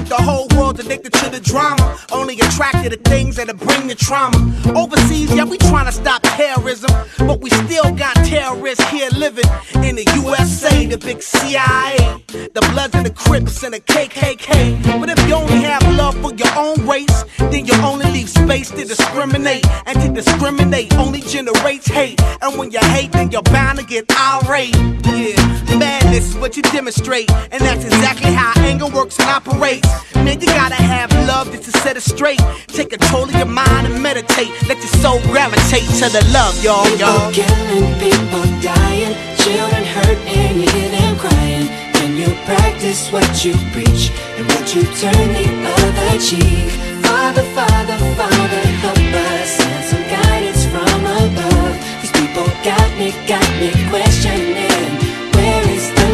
The whole world's addicted to the drama, only attracted to things that'll bring the trauma. Overseas, yeah, we trying to stop terrorism, but we still got terrorists here living in the USA, the big CIA, the Bloods and the Crips and the KKK. But if you only have love for your own race, then you only leave space to discriminate. And to discriminate only generates hate. And when you hate, then you're bound to get irate. Yeah, madness is what you demonstrate, and that's exactly how anger works and operates. Man, you gotta have love just to set it straight. Take control of your mind and meditate. Let your soul gravitate to the love, y'all. People killing, people dying, children hurt and you hear them crying. When you practice what you preach and what you turn the other cheek. Father, Father, Father, help us, send some guidance from above. These people got me questioning, where is the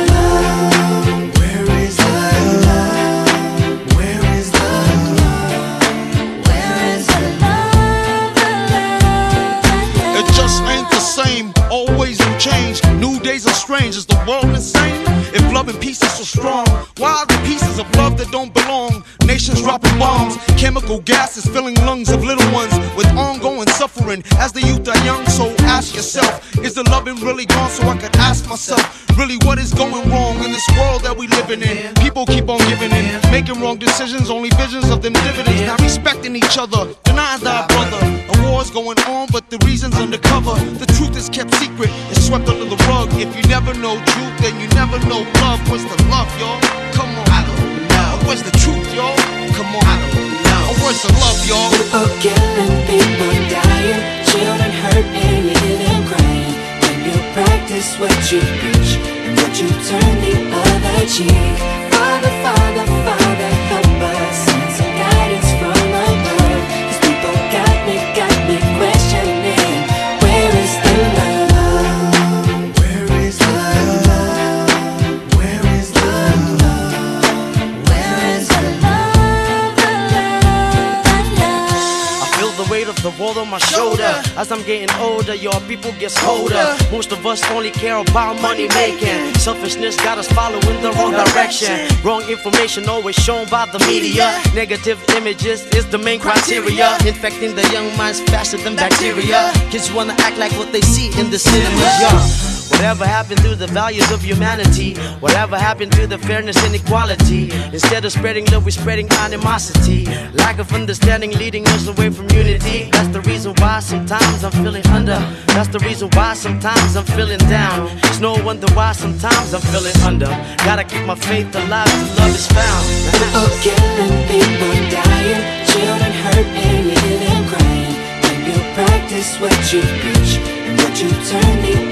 love? Where is the love? Where is the love? Where is the love? It just ain't the same, always new change. New days are strange, is the world insane? If love and peace is so strong, why are the pieces of love that don't belong? Nations dropping bombs, chemical gases filling lungs of little ones with ongoing suffering as the youth are young. So ask yourself, is the loving really gone? So I could ask myself, really what is going wrong in this world that we living in? People keep on giving in, making wrong decisions, only visions of them dividends. Not respecting each other, denying thy brother. A war's going on, but the reason's undercover. The truth is kept secret, it's swept under the rug. If you never know truth, then you never know love. What's the love, y'all? Come on. I don't know. Where's the truth, y'all? Come on. I don't know. Where's the love, y'all? People killing, people dying, children hurt and you hear them crying. When you practice what you preach and what you turn the other cheek. Father, Father, Father, help us, send some guidance from above. These people got me questioning, where is the love? Where is the love? Where is the love? Where is the love? I feel the weight of the world on my shoulder. As I'm getting older, your people get colder. Most of us only care about money making. Selfishness got us following the wrong direction. Wrong information always shown by the media. Negative images is the main criteria, infecting the young minds faster than bacteria. Kids wanna act like what they see in the cinemas, yeah. Whatever happened to the values of humanity? Whatever happened to the fairness and equality? Instead of spreading love, we're spreading animosity. Lack of understanding leading us away from unity. That's the reason why sometimes I'm feeling under. That's the reason why sometimes I'm feeling down. It's no wonder why sometimes I'm feeling under. Gotta keep my faith alive till love is found. People killing, people dying, children hurt and you hear them crying. When you practice what you preach and what you turn the